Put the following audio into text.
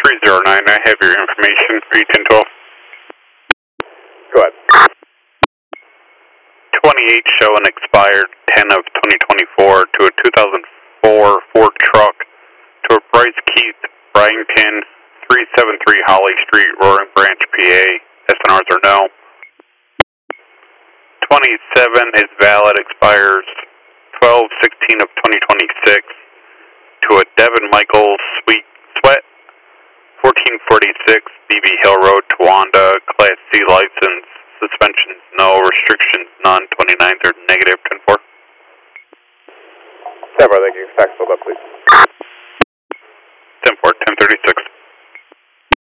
309, I have your information for you, 1012. Go ahead. 28 showing expired 10 of 2024 to a 2004 Ford truck to a Bryce Keith Bryington, 373 Holly Street, Roaring Branch, PA. SNRs are no. 27 is valid, expires 12/16 of 2026 to a Devin Michael Sweat, 1446 BB Hill Road, Towanda, Class C license, suspensions no, restrictions none, 29th or negative, 10-4. 10-4, thank you. Fax filled up, please. 10-4, 1036.